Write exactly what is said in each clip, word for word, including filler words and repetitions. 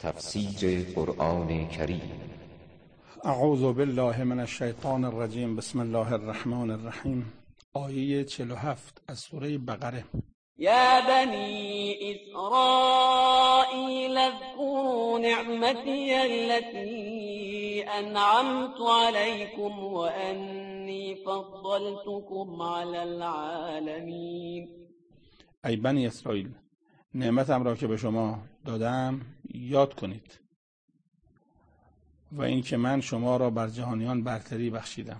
تفسیر قرآن کریم. اعوذ بالله من الشیطان الرجیم. بسم الله الرحمن الرحیم. آیه چهل و هفت از سوره بقره. یا بنی اسرائیل اذکروا نعمتی التي انعمت علیکم و انی فضلتکم علی العالمین. ای بنی اسرائیل، نعمتم را که به شما دادم یاد کنید و این که من شما را بر جهانیان برتری بخشیدم.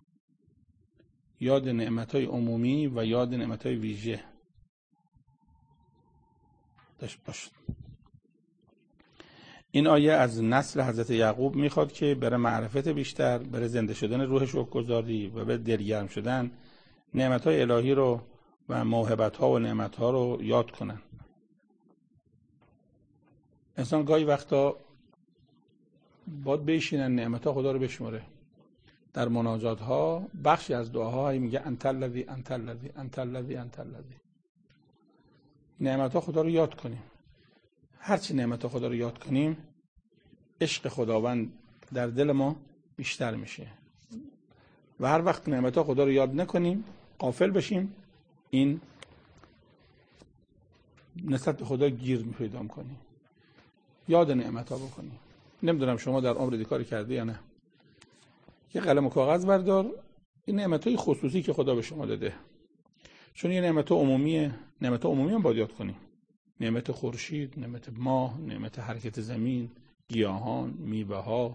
یاد نعمتهای عمومی و یاد نعمتهای ویژه داشت باشد. این آیه از نسل حضرت یعقوب میخواد که بره معرفت بیشتر، بره زنده شدن روح شکرگزاری و به دلگرم شدن نعمتهای الهی رو و موهبت‌ها و نعمت‌ها رو یاد کنن. انسان گاهی وقتا باید بشینن نعمت‌ها خدا رو بشماره. در مناجات‌ها بخشی از دعاها میگه انت الذی انت الذی انت الذی انت الذی. نعمت‌ها خدا رو یاد کنیم. هرچی نعمت‌ها خدا رو یاد کنیم، عشق خداوند در دل ما بیشتر میشه. و هر وقت نعمت‌ها خدا رو یاد نکنیم، غافل بشیم، این نسبت به خدا گیر پیدا کنیم. یاد نعمت‌ها بکنیم. نمیدونم شما در عمر کاری کرده یا نه. یه قلم و کاغذ بردار، این نعمت‌های خصوصی که خدا به شما داده. چون یه نعمت عمومیه، نعمت عمومی هم باید یاد کنیم. نعمت خورشید، نعمت ماه، نعمت حرکت زمین، گیاهان، میوه‌ها،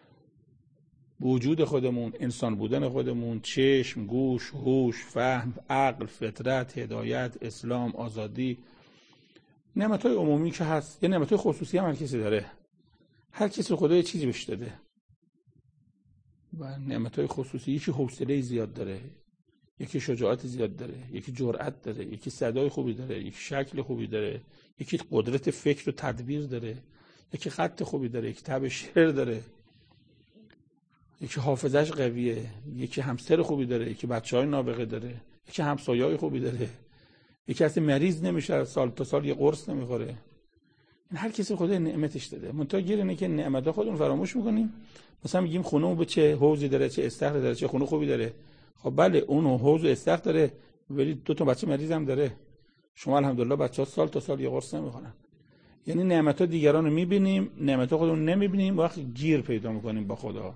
وجود خودمون، انسان بودن خودمون، چشم، گوش، هوش، فهم، عقل، فطرت، هدایت، اسلام، آزادی. نعمت‌های عمومی که هست، یه نعمت‌های خصوصی هم هر کسی داره. هر کسی خدا یه چیزی بهش داده. و نعمت‌های خصوصی، یکی حوصله زیاد داره، یکی شجاعت زیاد داره، یکی جرأت داره، یکی صدای خوبی داره، یکی شکل خوبی داره، یکی قدرت فکر و تدبیر داره، یکی خط خوبی داره، یکی تب شعر داره، یکی حافظش قویه، یکی همسر خوبی داره، یکی بچه‌های نابغه داره، یکی همسایه‌های خوبی داره، یکی اصلا مریض نمیشه، سال تا سال یه قرص نمیخوره. این هر کسی خدا نعمتش داده. منتها گیر اینه که نعمت‌ها خودمون فراموش می‌کنیم. مثلا میگیم خونه به چه حوضی داره، چه استخری داره، چه خونه خوبی داره. خب بله، اون حوض و استخر داره، ولی دو تا بچه مریض هم داره. شما الحمدلله بچه‌ها سال تا سال یه قرص نمیخورن. یعنی نعمت‌ها دیگران رو می‌بینیم، نعمت‌ها خودمون نمی‌بینیم، وقت گیر پیدا می‌کنیم با خدا.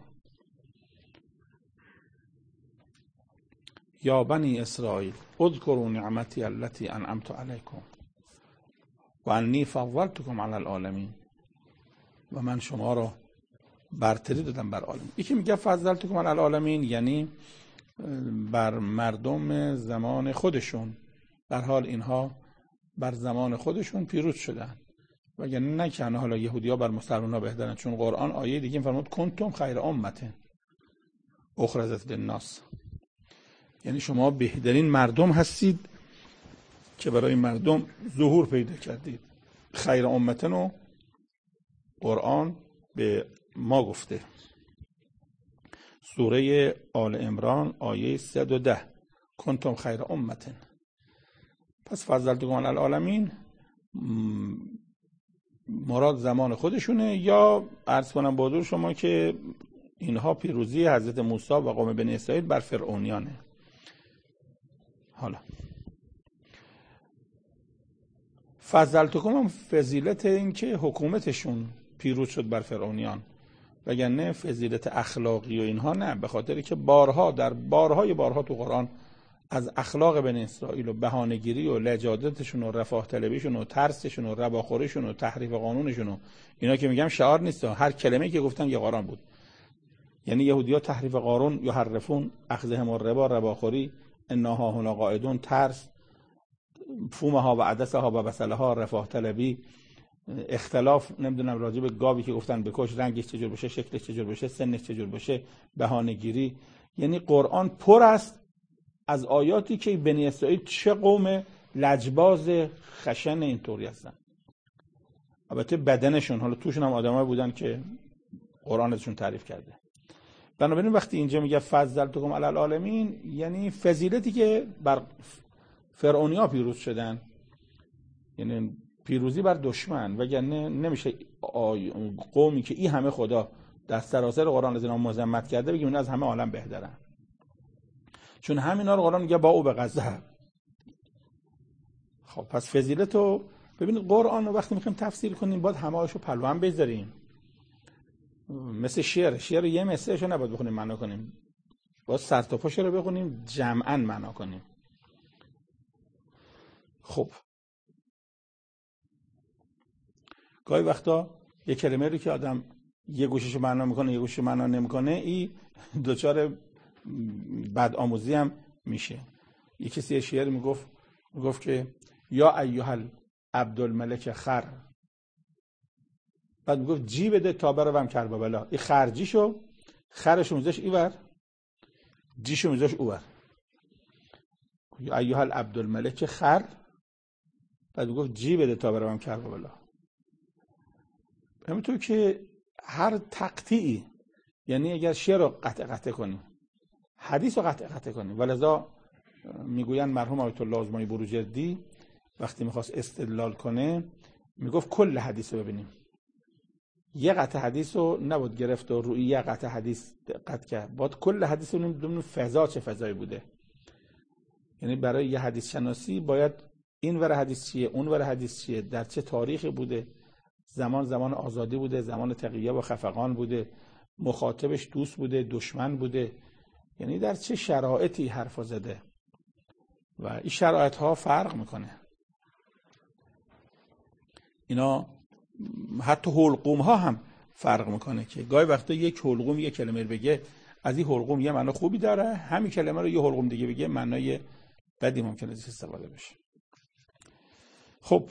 یا بنی اسرائیل اذکروا نعمتی التي انعمت علیکم و انی فضلتکم علی العالمین. و من شما را برتری دادم بر عالم. یکی میگه فضلتکم علی العالمین یعنی بر مردم زمان خودشون، در حال اینها بر زمان خودشون پیروز شدن. و یعنی نه که حالا یهودی‌ها بر مسلمان‌ها بهترن، چون قرآن آیه دیگه می‌فرماد کنتم خیر امة اخرجت للناس. یعنی شما بهترین مردم هستید که برای مردم ظهور پیدا کردید. خیر امتن رو قرآن به ما گفته. سوره آل عمران آیه صد و ده. کنتم خیر امتن. پس فضلتکم علی العالمین مراد زمان خودشونه، یا عرض کنم با حضور شما که اینها پیروزی حضرت موسی و قوم بنی اسرائیل بر فرعونیانه. حالا فضلتکم هم فضیلت این که حکومتشون پیروز شد بر فرعونیان، وگرنه فضیلت اخلاقی و اینها نه. به خاطری که بارها در بارهای بارها تو قرآن از اخلاق بنی اسرائیل و بهانه‌گیری و لجاجتشون و رفاه طلبیشون و ترسشون و رباخوریشون و تحریف قانونشون و اینا که میگم شعار نیست، هر کلمه‌ای که گفتن یه قرآن بود. یعنی یهودی‌ها تحریف قانون، یحرفون اخذهم الربا، رباخوری، انها هنا قاعدون، ترس، فومها و عدسها و بصلها، رفاه طلبی، اختلاف، نمیدونم راجع به گاوی که گفتن بکش، رنگش چجور بشه، شکلش چجور بشه، سنش چجور بشه، بهانه‌گیری. یعنی قرآن پر است از آیاتی که بنی اسرائیل چه قوم لجباز خشن اینطوری هستن. البته بدنشون، حالا توشون هم آدمایی بودن که قرآن ازشون تعریف کرده. بنابراین وقتی اینجا میگه فضلتکم علی العالمین یعنی فضیلتی که بر فرعونیا پیروز شدن، یعنی پیروزی بر دشمن، وگرنه نمیشه قومی که این همه خدا در سراسر قرآن از اینا مذمت کرده بگیم اینا از همه عالم بهترن، چون همینا رو قرآن میگه با او به غضب. خب پس فضیلت رو ببینید، قرآن رو وقتی میخوایم تفسیر کنیم باید همه هاشو پلو هم بذاریم. مثل شعر، شعر یه مصرعشو نباید بخونیم معنا کنیم، باید سر تا پاش رو بخونیم جمعاً معنا کنیم. خب گاهی وقتا یه کلمه رو که آدم یه گوشش معنا میکنه یه گوشش معنا نمیکنه، این دوچار بد آموزی هم میشه. یه کسی یه شعر میگفت میگفت که یا ایها عبدالملک خر، بعد میگفت جی بده تا بروم کربلا. این خرجیشو خرشو میذاش اینور، جیشو میذاش اونور. یا ایها عبدالملک خر، بعد میگفت جی بده تا بروم کربلا. همینطور که هر تقطیعی، یعنی اگر شعر رو قطع قطع کنی، حدیث رو قطع قطع کنی، ولذا میگوین مرحوم آیت الله آزمایی بروجردی وقتی میخواست استدلال کنه میگفت کل حدیث رو ببینیم، یه قطع حدیث رو نباید گرفت و روی یه قطع حدیث دقت کرد، باید کل حدیث رو ببینیم فضا چه فضایی بوده. یعنی برای یه حدیث شناسی باید این ور حدیث چیه، اون ور حدیث چیه، در چه تاریخی بوده، زمان زمان آزادی بوده، زمان تقیه و خفقان بوده، مخاطبش دوست بوده، دشمن بوده، یعنی در چه شرایطی حرف زده و این شرایط ها فرق میکنه. اینا حتی حلقوم ها هم فرق میکنه که گاهی وقتا یک حلقوم یک کلمه بگه از این حلقوم یه معنی خوبی داره، همین کلمه رو یه حلقوم دیگه بگه معنای بدی ممکنه ازش استفاده بشه. خب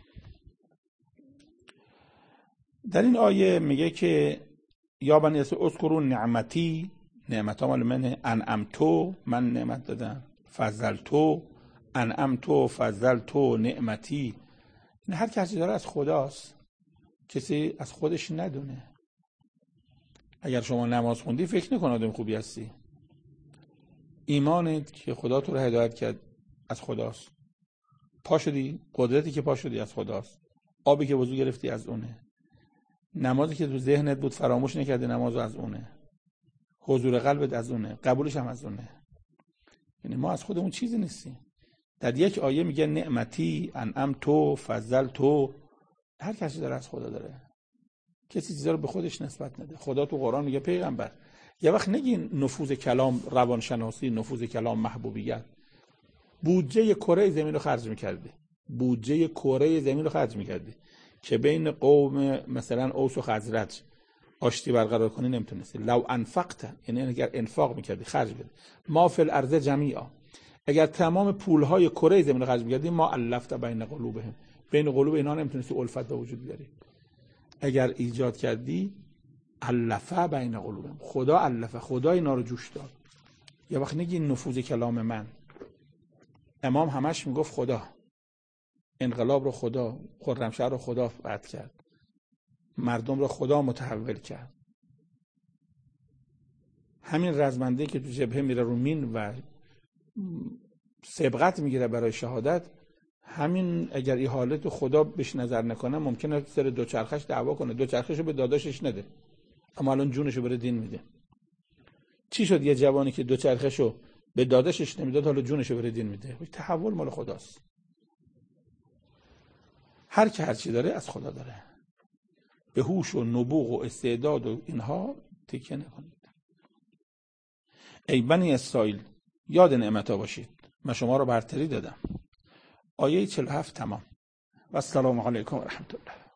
در این آیه میگه که یا بنی اسرائیل اذکروا نعمتی، نعمت ها مال منه، انعمتو من نعمت دادم، فضلتو انعمتو فضلتو نعمتی. این هر کسی داره از خداست، کسی از خودش ندونه. اگر شما نماز خوندی فکر نکن آدم خوبی هستی، ایمانت که خدا تو رو هدایت کرد از خداست، پا شدی قدرتی که پا شدی از خداست، آبی که وضو گرفتی از اونه، نمازی که تو ذهنت بود فراموش نکردی نمازو از اونه، حضور قلبت از اونه، قبولش هم از اونه. یعنی ما از خودمون چیزی نیستیم. در یک آیه میگه نعمتی انعمتو فضلتو، هر کسی داره از خدا داره، کسی چیزا رو به خودش نسبت نده. خدا تو قرآن میگه پیغمبر یه وقت نگین نفوذ کلام روانشناسی، نفوذ کلام محبوبیت، بودجه کره زمین رو خرج میکردی، بودجه کره زمین رو خرج میکردی که بین قوم مثلا اوس و خزرج آشتی برقرار کنی نمیتونستی. لو انفقت، یعنی اگر انفاق میکردی خرج بدی، ما فی الارض جمیعا، اگر تمام پولهای کره زمین رو خرج میکردی، ما الفت بین قلوبهم، بین قلوب اینا نمیتونستی الفت به وجود بیاری. اگر ایجاد کردی الفه بین قلوبهم، خدا الفه، خدا اینا رو جوش داد. یه وقت نگی نفوذ کلام من، امام همش میگفت خدا، انقلاب رو خدا، خرمشهر رو خدا فتح کرد، مردم رو خدا متحول کرد. همین رزمنده که تو جبهه میره رو مین و سبقت میگیره برای شهادت، همین اگر این حالت خدا بهش نظر نکنه ممکنه سر دوچرخش دعوا کنه، دوچرخشو به داداشش نده، اما الان جونشو بره دین میده. چی شد یه جوانی که دوچرخشو به داداشش نمیداد حالا جونشو بره دین میده؟ تحول مال خداست. هر کی هر چی داره از خدا داره. به هوش و نبوغ و استعداد و اینها تکیه نکنید. ای بنی اسرائیل یاد نعمت‌ها باشید، من شما رو برتری دادم. آیه چهل و هفت تمام. و السلام علیکم و رحمت الله.